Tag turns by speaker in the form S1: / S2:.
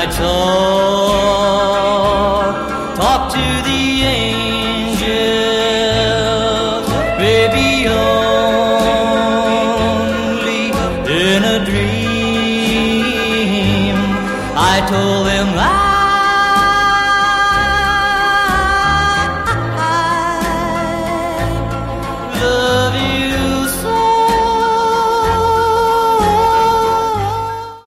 S1: talk to the angels, baby, only in a dream. I told them I